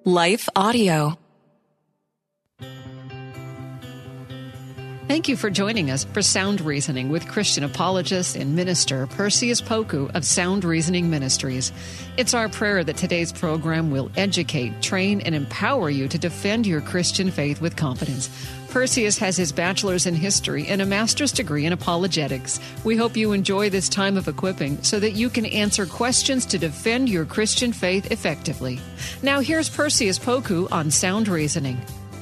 Life Audio. Thank you for joining us for Sound Reasoning with Christian apologist and minister Perseus Poku of Sound Reasoning Ministries. It's our prayer that today's program will educate, train, and empower you to defend your Christian faith with confidence. Perseus has his bachelor's in history and a master's degree in apologetics. We hope you enjoy this time of equipping so that you can answer questions to defend your Christian faith effectively. Now here's Perseus Poku on Sound Reasoning.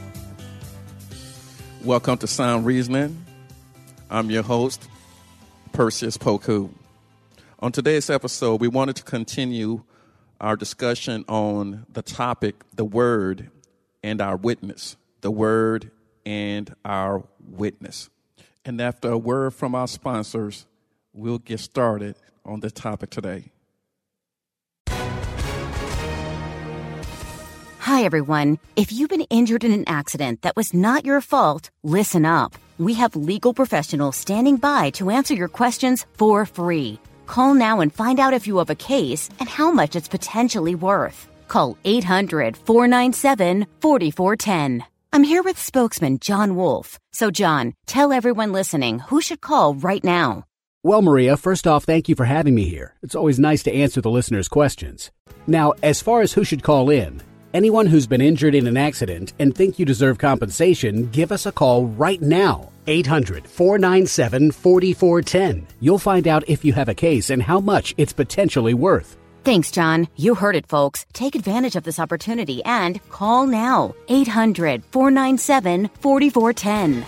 Welcome to Sound Reasoning. I'm your host, Perseus Poku. On today's episode, we wanted to continue our discussion on the topic, the Word and our witness. The Word and our witness. And after a word from our sponsors, we'll get started on the topic today. Hi, everyone. If you've been injured in an accident that was not your fault, listen up. We have legal professionals standing by to answer your questions for free. Call now and find out if you have a case and how much it's potentially worth. Call 800-497-4410. I'm here with spokesman John Wolf. So, John, tell everyone listening who should call right now. Well, Maria, first off, thank you for having me here. It's always nice to answer the listeners' questions. Now, as far as who should call in, anyone who's been injured in an accident and think you deserve compensation, give us a call right now. 800-497-4410. You'll find out if you have a case and how much it's potentially worth. Thanks, John. You heard it, folks. Take advantage of this opportunity and call now. 800-497-4410.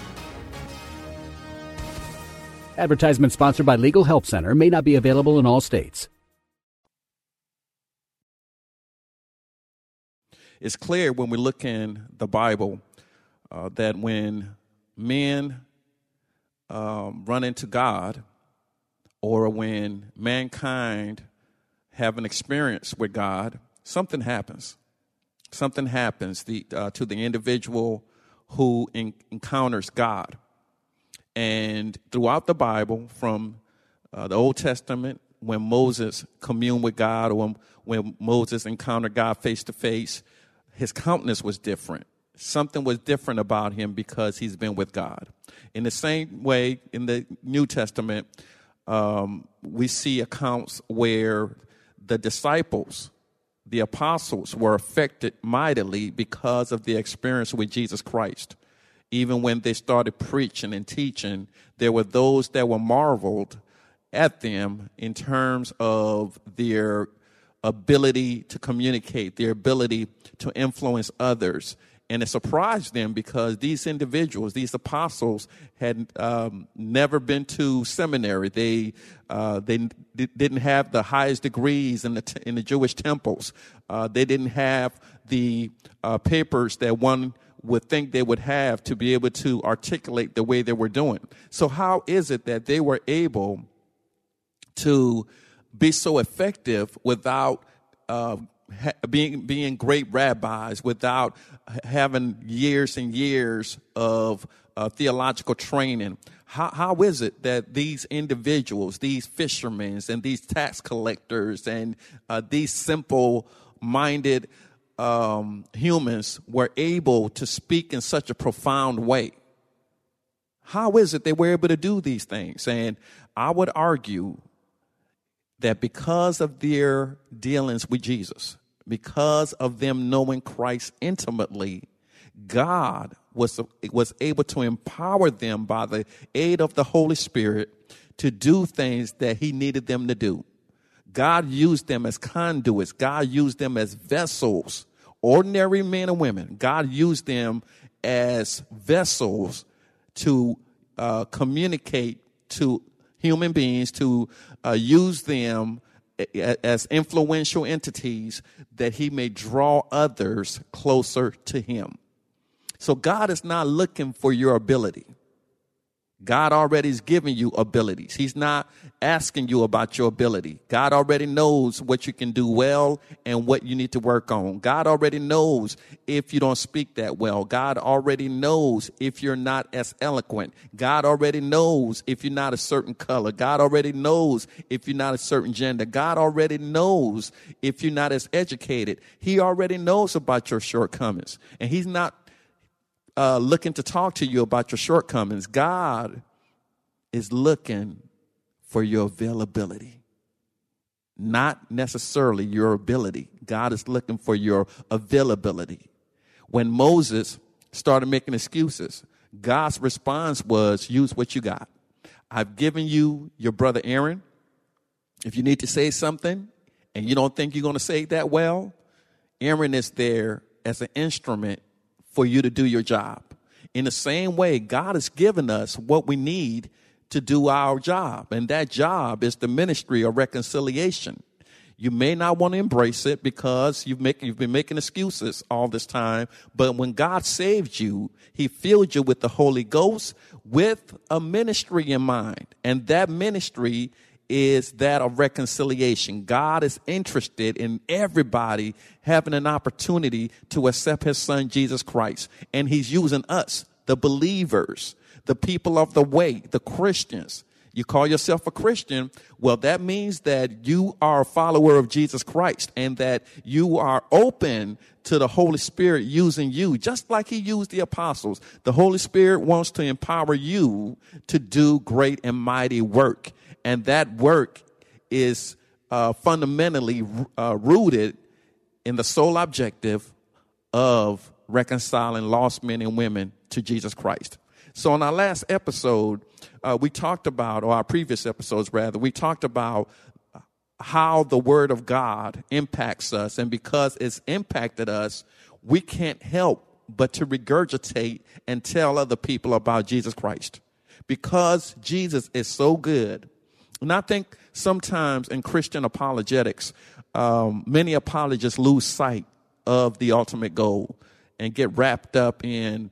Advertisement sponsored by Legal Help Center. May not be available in all states. It's clear when we look in the Bible that when men run into God, or when mankind have an experience with God, something happens. Something happens to the individual who encounters God. And throughout the Bible, from the Old Testament, when Moses communed with God, or when Moses encountered God face to face, his countenance was different. Something was different about him because he's been with God. In the same way, in the New Testament, we see accounts where the disciples, the apostles, were affected mightily because of the experience with Jesus Christ. Even when they started preaching and teaching, there were those that were marveled at them in terms of their ability to communicate, their ability to influence others. And it surprised them because these individuals, these apostles, had never been to seminary. They didn't have the highest degrees in the Jewish temples. They didn't have the papers that one would think they would have to be able to articulate the way they were doing. So how is it that they were able to be so effective without being great rabbis, without having years and years of theological training? How is it that these individuals, these fishermen and these tax collectors and these simple-minded humans were able to speak in such a profound way? How is it they were able to do these things? And I would argue that because of their dealings with Jesus, because of them knowing Christ intimately, God was able to empower them by the aid of the Holy Spirit to do things that he needed them to do. God used them as conduits. God used them as vessels, ordinary men and women. God used them as vessels to communicate to human beings, to use them as influential entities that he may draw others closer to him. So God is not looking for your ability. God already is giving you abilities. He's not asking you about your ability. God already knows what you can do well and what you need to work on. God already knows if you don't speak that well. God already knows if you're not as eloquent. God already knows if you're not a certain color. God already knows if you're not a certain gender. God already knows if you're not as educated. He already knows about your shortcomings. And he's not looking to talk to you about your shortcomings. God is looking for your availability, not necessarily your ability. God is looking for your availability. When Moses started making excuses, God's response was, use what you got. I've given you your brother Aaron. If you need to say something and you don't think you're going to say it that well, Aaron is there as an instrument for you to do your job. In the same way, God has given us what we need to do our job, and that job is the ministry of reconciliation. You may not want to embrace it because you've been making excuses all this time, but when God saved you, he filled you with the Holy Ghost with a ministry in mind, and that ministry is that of reconciliation. God is interested in everybody having an opportunity to accept his son, Jesus Christ. And he's using us, the believers, the people of the way, the Christians. You call yourself a Christian, well, that means that you are a follower of Jesus Christ and that you are open to the Holy Spirit using you, just like he used the apostles. The Holy Spirit wants to empower you to do great and mighty work. And that work is fundamentally rooted in the sole objective of reconciling lost men and women to Jesus Christ. So in our last episode, we talked about, or our previous episodes rather, we talked about how the Word of God impacts us. And because it's impacted us, we can't help but to regurgitate and tell other people about Jesus Christ. Because Jesus is so good. And I think sometimes in Christian apologetics, many apologists lose sight of the ultimate goal and get wrapped up in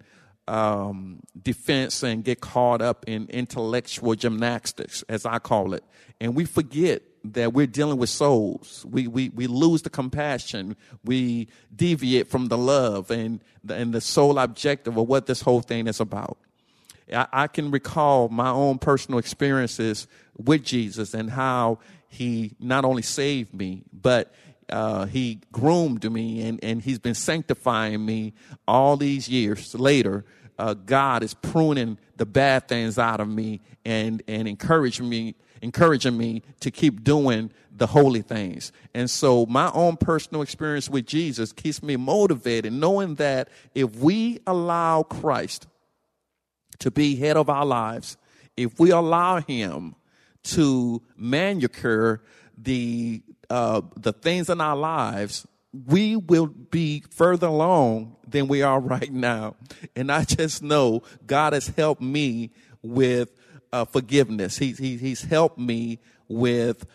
defense and get caught up in intellectual gymnastics, as I call it. And we forget that we're dealing with souls. We lose the compassion. We deviate from the love and the sole objective of what this whole thing is about. I can recall my own personal experiences with Jesus and how he not only saved me, but he groomed me and he's been sanctifying me all these years later. God is pruning the bad things out of me and encouraging me to keep doing the holy things. And so my own personal experience with Jesus keeps me motivated, knowing that if we allow Christ to be head of our lives, if we allow him to manicure the things in our lives, we will be further along than we are right now. And I just know God has helped me with forgiveness. He's helped me with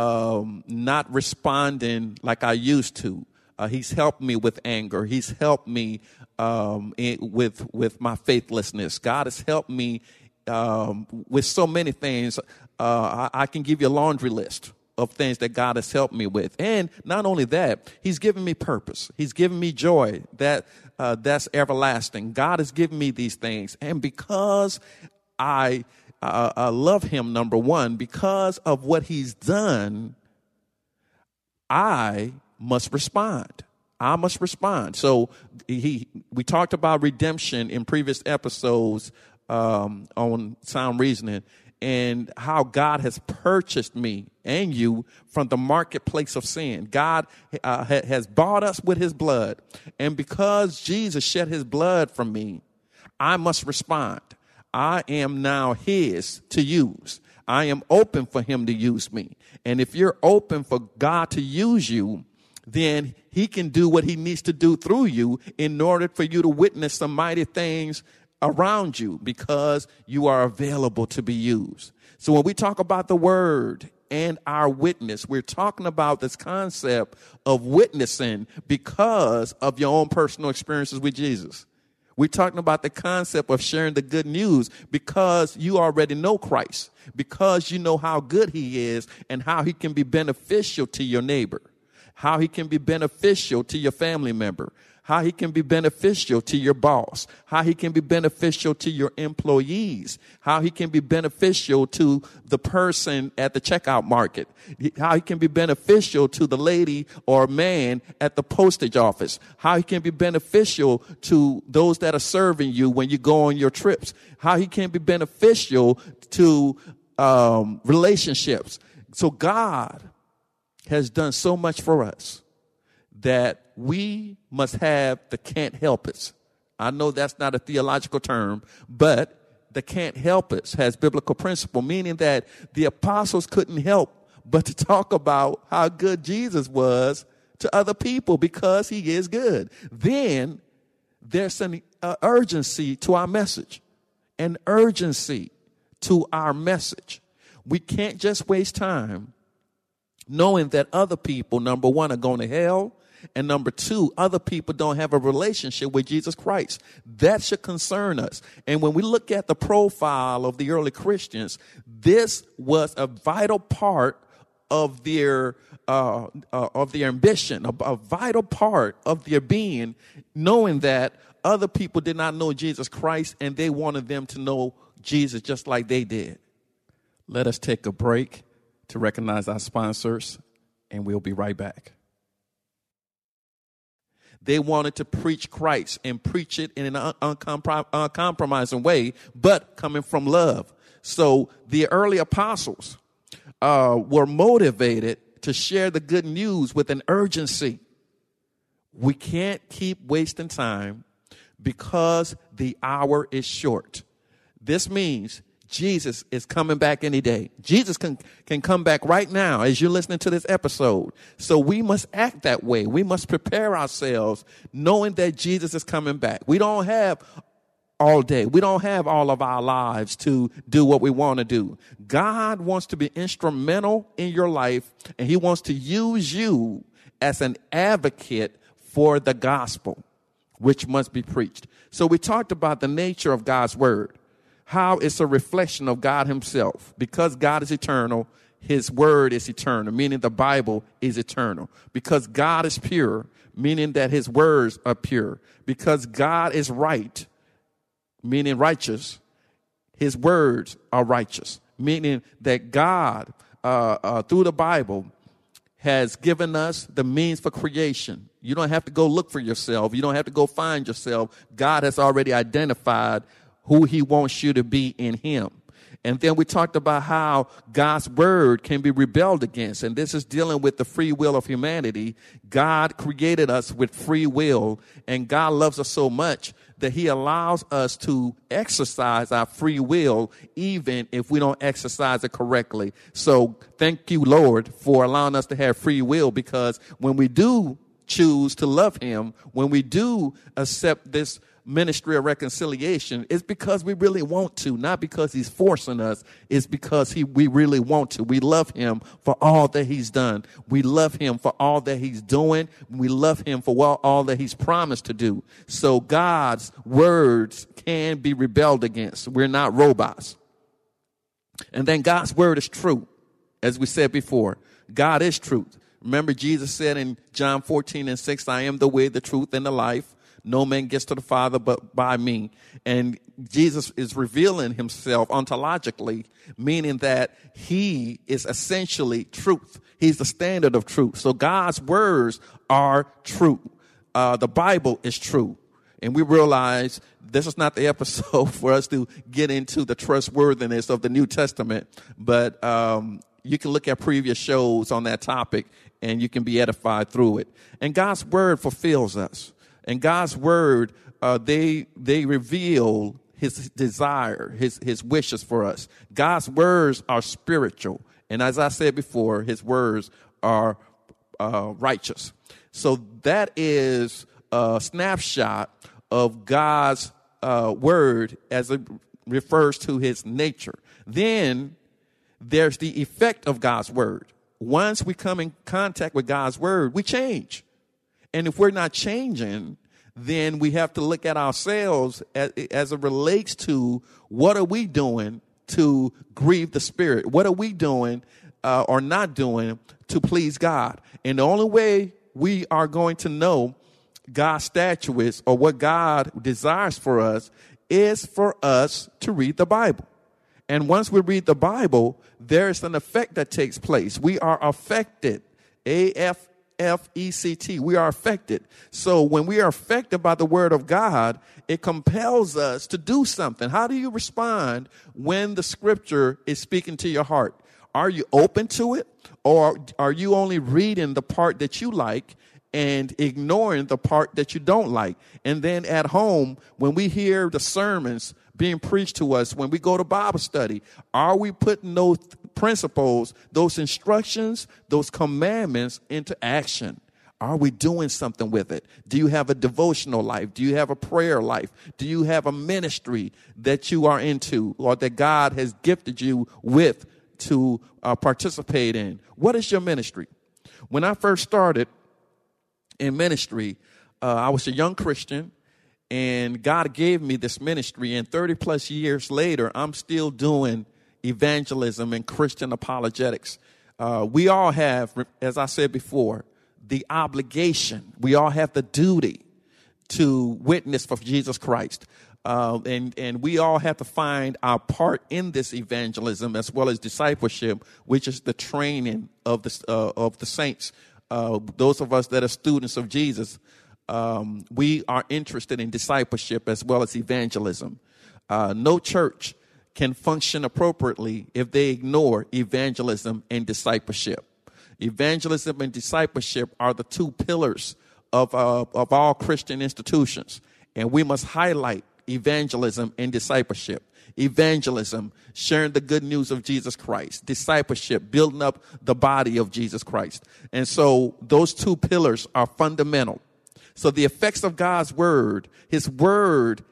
not responding like I used to. He's helped me with anger. He's helped me with my faithlessness. God has helped me with so many things. I can give you a laundry list of things that God has helped me with. And not only that, he's given me purpose. He's given me joy that's everlasting. God has given me these things. And because I love him, number one, because of what he's done, I must respond. I must respond. So we talked about redemption in previous episodes on Sound Reasoning and how God has purchased me and you from the marketplace of sin. God has bought us with his blood. And because Jesus shed his blood for me, I must respond. I am now his to use. I am open for him to use me. And if you're open for God to use you, then he can do what he needs to do through you in order for you to witness some mighty things around you because you are available to be used. So when we talk about the word and our witness, we're talking about this concept of witnessing because of your own personal experiences with Jesus. We're talking about the concept of sharing the good news because you already know Christ, because you know how good he is and how he can be beneficial to your neighbor, how he can be beneficial to your family member, how he can be beneficial to your boss, how he can be beneficial to your employees, how he can be beneficial to the person at the checkout market, how he can be beneficial to the lady or man at the postage office, how he can be beneficial to those that are serving you when you go on your trips, how he can be beneficial to relationships. So God has done so much for us that we must have the can't help it. I know that's not a theological term, but the can't help it has biblical principle, meaning that the apostles couldn't help but to talk about how good Jesus was to other people because he is good. Then there's an urgency to our message, an urgency to our message. We can't just waste time knowing that other people, number one, are going to hell, and number two, other people don't have a relationship with Jesus Christ. That should concern us. And when we look at the profile of the early Christians, this was a vital part of their ambition, a vital part of their being, knowing that other people did not know Jesus Christ and they wanted them to know Jesus just like they did. Let us take a break to recognize our sponsors, and we'll be right back. They wanted to preach Christ and preach it in an uncompromising way, but coming from love. So the early apostles were motivated to share the good news with an urgency. We can't keep wasting time because the hour is short. This means Jesus is coming back any day. Jesus can come back right now as you're listening to this episode. So we must act that way. We must prepare ourselves knowing that Jesus is coming back. We don't have all day. We don't have all of our lives to do what we want to do. God wants to be instrumental in your life, and he wants to use you as an advocate for the gospel, which must be preached. So we talked about the nature of God's word, how it's a reflection of God himself. Because God is eternal, his word is eternal, meaning the Bible is eternal. Because God is pure, meaning that his words are pure. Because God is right, meaning righteous, his words are righteous. Meaning that God, through the Bible, has given us the means for creation. You don't have to go look for yourself. You don't have to go find yourself. God has already identified who he wants you to be in him. And then we talked about how God's word can be rebelled against. And this is dealing with the free will of humanity. God created us with free will, and God loves us so much that he allows us to exercise our free will even if we don't exercise it correctly. So thank you, Lord, for allowing us to have free will, because when we do choose to love him, when we do accept this ministry of reconciliation, it's because we really want to, not because he's forcing us. It's because we really want to. We love him for all that he's done. We love him for all that he's doing. We love him for all that he's promised to do. So God's words can be rebelled against. We're not robots. And then God's word is true. As we said before, God is truth. Remember, Jesus said in John 14:6, I am the way, the truth, and the life. No man gets to the Father but by me. And Jesus is revealing himself ontologically, meaning that he is essentially truth. He's the standard of truth. So God's words are true. The Bible is true. And we realize this is not the episode for us to get into the trustworthiness of the New Testament, but you can look at previous shows on that topic and you can be edified through it. And God's word fulfills us. And God's word, they reveal his desire, his wishes for us. God's words are spiritual. And as I said before, his words are righteous. So that is a snapshot of God's word as it refers to his nature. Then there's the effect of God's word. Once we come in contact with God's word, we change. And if we're not changing, then we have to look at ourselves as it relates to what are we doing to grieve the Spirit? What are we doing or not doing to please God? And the only way we are going to know God's statutes or what God desires for us is for us to read the Bible. And once we read the Bible, there's an effect that takes place. We are affected. AFFECT. We are affected. So when we are affected by the word of God, it compels us to do something. How do you respond when the scripture is speaking to your heart? Are you open to it, or are you only reading the part that you like and ignoring the part that you don't like? And then at home, when we hear the sermons being preached to us, when we go to Bible study, are we putting those principles, those instructions, those commandments into action? Are we doing something with it? Do you have a devotional life? Do you have a prayer life? Do you have a ministry that you are into or that God has gifted you with to participate in? What is your ministry? When I first started in ministry, I was a young Christian, and God gave me this ministry, and 30 plus years later, I'm still doing evangelism and Christian apologetics. We all have, as I said before, the obligation. We all have the duty to witness for Jesus Christ. And we all have to find our part in this evangelism as well as discipleship, which is the training of the saints. Those of us that are students of Jesus, we are interested in discipleship as well as evangelism. No church can function appropriately if they ignore evangelism and discipleship. Evangelism and discipleship are the two pillars of all Christian institutions, and we must highlight evangelism and discipleship. Evangelism, sharing the good news of Jesus Christ. Discipleship, building up the body of Jesus Christ. And so those two pillars are fundamental. So the effects of God's word, his word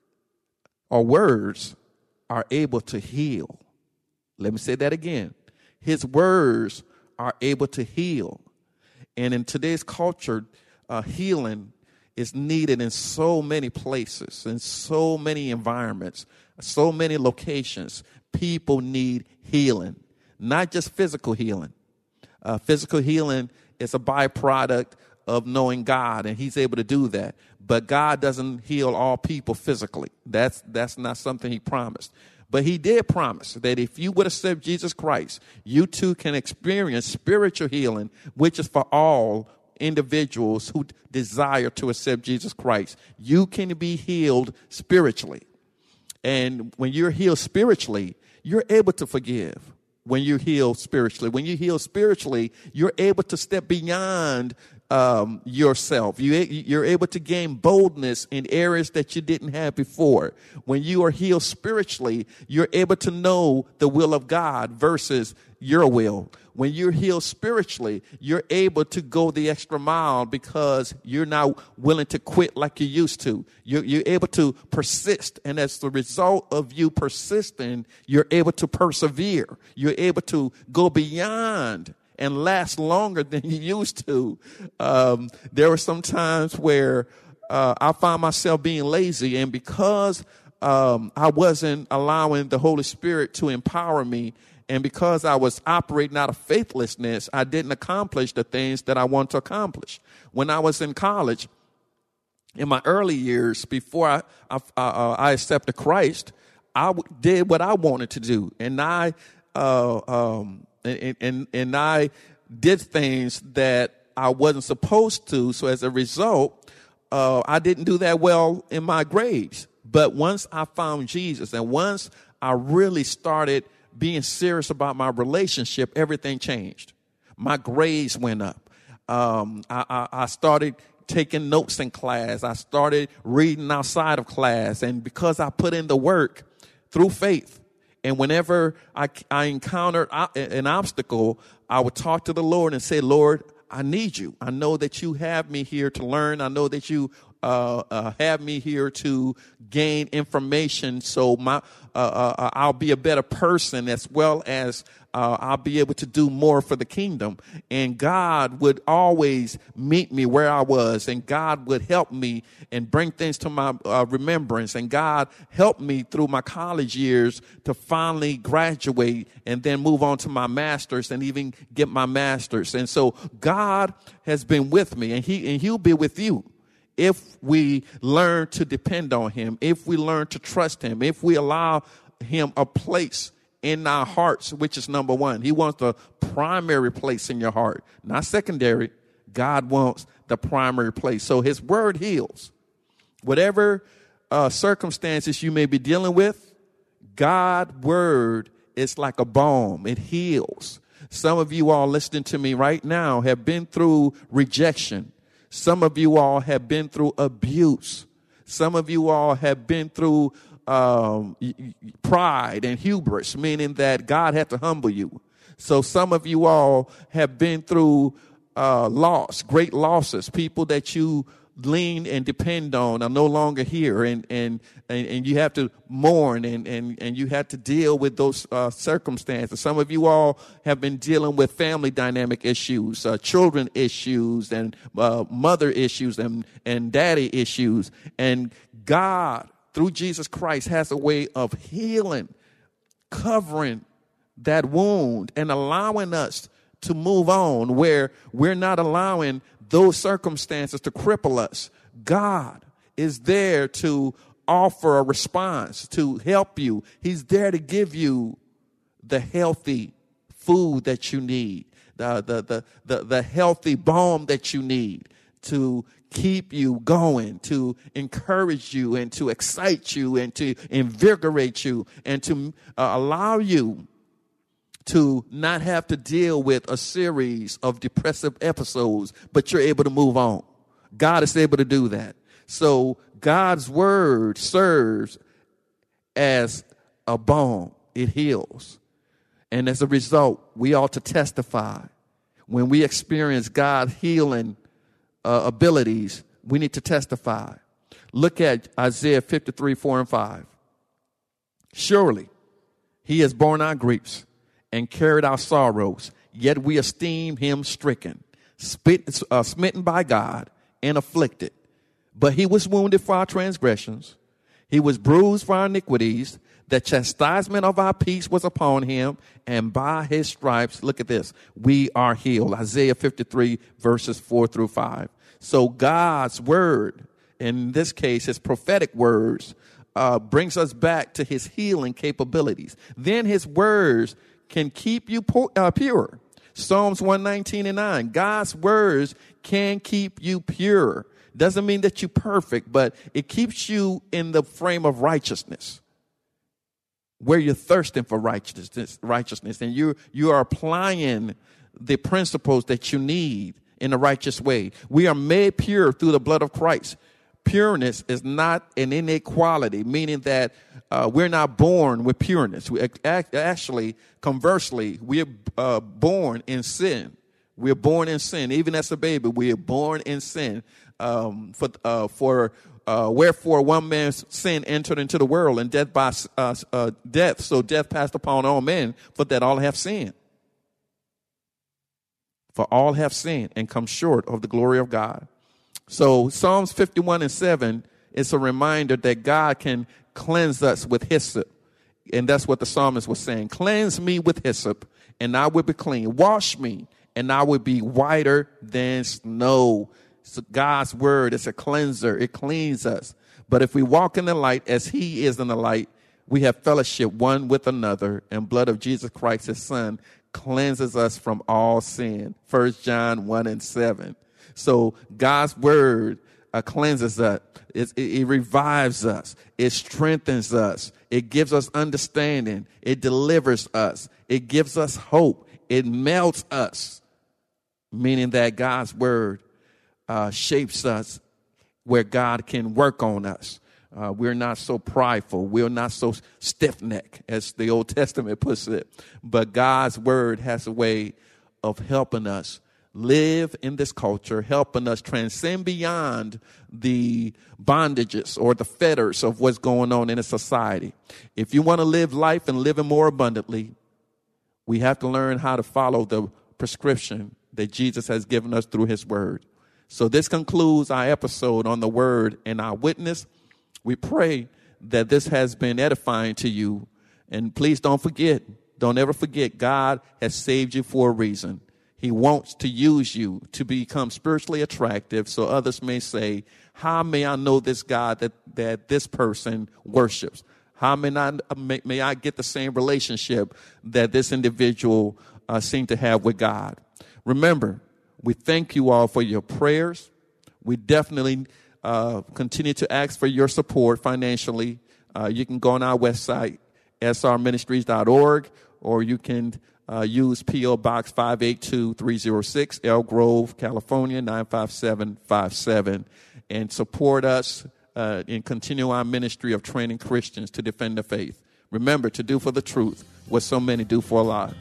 or words are able to heal. Let me say that again. His words are able to heal. And in today's culture, healing is needed in so many places, in so many environments, so many locations. People need healing, not just physical healing. Physical healing is a byproduct of knowing God, and he's able to do that. But God doesn't heal all people physically. That's not something he promised. But he did promise that if you would accept Jesus Christ, you too can experience spiritual healing, which is for all individuals who desire to accept Jesus Christ. You can be healed spiritually. And when you're healed spiritually, you're able to forgive. When you heal spiritually, you're able to step beyond yourself. You're able to gain boldness in areas that you didn't have before. When you are healed spiritually, you're able to know the will of God versus your will. When you're healed spiritually, you're able to go the extra mile because you're now willing to quit like you used to. You're able to persist. And as the result of you persisting, you're able to persevere. You're able to go beyond and last longer than you used to. There were some times where I found myself being lazy, and because I wasn't allowing the Holy Spirit to empower me, and because I was operating out of faithlessness, I didn't accomplish the things that I want to accomplish. When I was in college, in my early years, before I accepted Christ, I did what I wanted to do, and I did things that I wasn't supposed to. So as a result, I didn't do that well in my grades. But once I found Jesus, and once I really started being serious about my relationship, everything changed. My grades went up. I started taking notes in class. I started reading outside of class. And because I put in the work through faith, and whenever I encountered an obstacle, I would talk to the Lord and say, Lord, I need you. I know that you have me here to learn. I know that you have me here to gain information so I'll be a better person, as well as I'll be able to do more for the kingdom. And God would always meet me where I was, and God would help me and bring things to my remembrance. And God helped me through my college years to finally graduate and then move on to my master's and even get my master's. And so God has been with me, and he'll be with you if we learn to depend on him, if we learn to trust him, if we allow him a place in our hearts, which is number one. He wants the primary place in your heart, not secondary. God wants the primary place. So his word heals. Whatever circumstances you may be dealing with, God's word is like a balm. It heals. Some of you all listening to me right now have been through rejection. Some of you all have been through abuse. Some of you all have been through pride and hubris, meaning that God had to humble you. So some of you all have been through loss, great losses. People that you lean and depend on are no longer here, and you have to mourn and you have to deal with those circumstances. Some of you all have been dealing with family dynamic issues, children issues, and mother issues, and daddy issues. And God, through Jesus Christ, has a way of healing, covering that wound, and allowing us to move on where we're not allowing those circumstances to cripple us. God is there to offer a response, to help you. He's there to give you the healthy food that you need, the healthy balm that you need to keep you going, to encourage you and to excite you and to invigorate you and to allow you to not have to deal with a series of depressive episodes, but you're able to move on. God is able to do that. So God's word serves as a balm. It heals. And as a result, we ought to testify. When we experience God's healing abilities, we need to testify. Look at Isaiah 53, 4 and 5. Surely he has borne our griefs and carried our sorrows, yet we esteem him stricken, smitten by God, and afflicted. But he was wounded for our transgressions. He was bruised for our iniquities. The chastisement of our peace was upon him, and by his stripes, look at this, we are healed. Isaiah 53, verses 4 through 5. So God's word, in this case, his prophetic words, brings us back to his healing capabilities. Then his words can keep you pure. Psalms 119 and 9. God's words can keep you pure. Doesn't mean that you're perfect, but it keeps you in the frame of righteousness, where you're thirsting for righteousness, and you are applying the principles that you need in a righteous way. We are made pure through the blood of Christ. Pureness is not an innate quality, meaning that we're not born with pureness. Actually, conversely, we are born in sin. We are born in sin. Even as a baby, we are born in sin. Wherefore one man's sin entered into the world, and death by death. So death passed upon all men, for that all have sinned. For all have sinned and come short of the glory of God. So Psalms 51 and 7 is a reminder that God can cleanse us with hyssop. And that's what the psalmist was saying. Cleanse me with hyssop, and I will be clean. Wash me, and I will be whiter than snow. So God's word is a cleanser. It cleans us. But if we walk in the light as he is in the light, we have fellowship one with another, and blood of Jesus Christ, his son, cleanses us from all sin. 1 John 1 and 7. So God's word cleanses us. It revives us. It strengthens us. It gives us understanding. It delivers us. It gives us hope. It melts us, meaning that God's word shapes us where God can work on us. We're not so prideful. We're not so stiff-necked, as the Old Testament puts it. But God's word has a way of helping us live in this culture, helping us transcend beyond the bondages or the fetters of what's going on in a society. If you want to live life and live it more abundantly, we have to learn how to follow the prescription that Jesus has given us through his word. So this concludes our episode on the word and our witness. We pray that this has been edifying to you. And please don't ever forget, God has saved you for a reason. He wants to use you to become spiritually attractive so others may say, how may I know this God that this person worships? How may I get the same relationship that this individual seemed to have with God? Remember, we thank you all for your prayers. We definitely continue to ask for your support financially. You can go on our website, srministries.org, or you can use P.O. Box 582306, Elk Grove, California, 95757, and support us in continue our ministry of training Christians to defend the faith. Remember to do for the truth what so many do for a lie.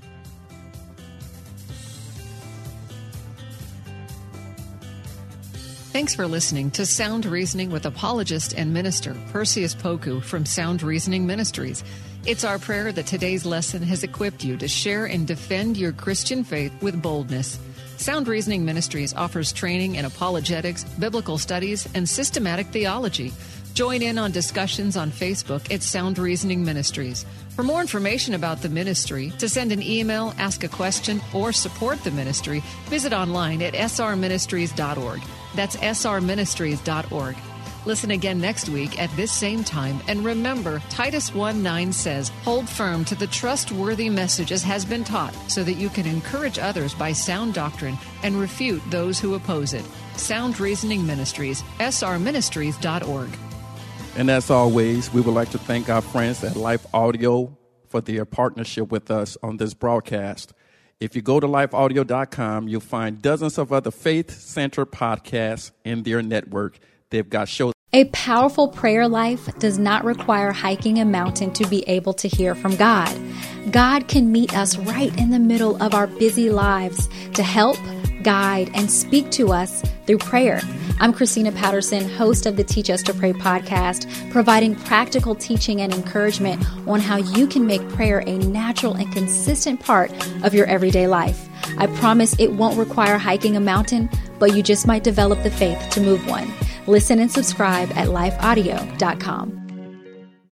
Thanks for listening to Sound Reasoning with apologist and minister Perseus Poku from Sound Reasoning Ministries. It's our prayer that today's lesson has equipped you to share and defend your Christian faith with boldness. Sound Reasoning Ministries offers training in apologetics, biblical studies, and systematic theology. Join in on discussions on Facebook at Sound Reasoning Ministries. For more information about the ministry, to send an email, ask a question, or support the ministry, visit online at srministries.org. That's srministries.org. Listen again next week at this same time. And remember, Titus 1:9 says, hold firm to the trustworthy message as has been taught, so that you can encourage others by sound doctrine and refute those who oppose it. Sound Reasoning Ministries, srministries.org. And as always, we would like to thank our friends at Life Audio for their partnership with us on this broadcast. If you go to lifeaudio.com, you'll find dozens of other faith-centered podcasts in their network. They've got shows. A powerful prayer life does not require hiking a mountain to be able to hear from God. God can meet us right in the middle of our busy lives to help, guide, and speak to us through prayer. I'm Christina Patterson, host of the Teach Us to Pray podcast, providing practical teaching and encouragement on how you can make prayer a natural and consistent part of your everyday life. I promise it won't require hiking a mountain, but you just might develop the faith to move one. Listen and subscribe at lifeaudio.com.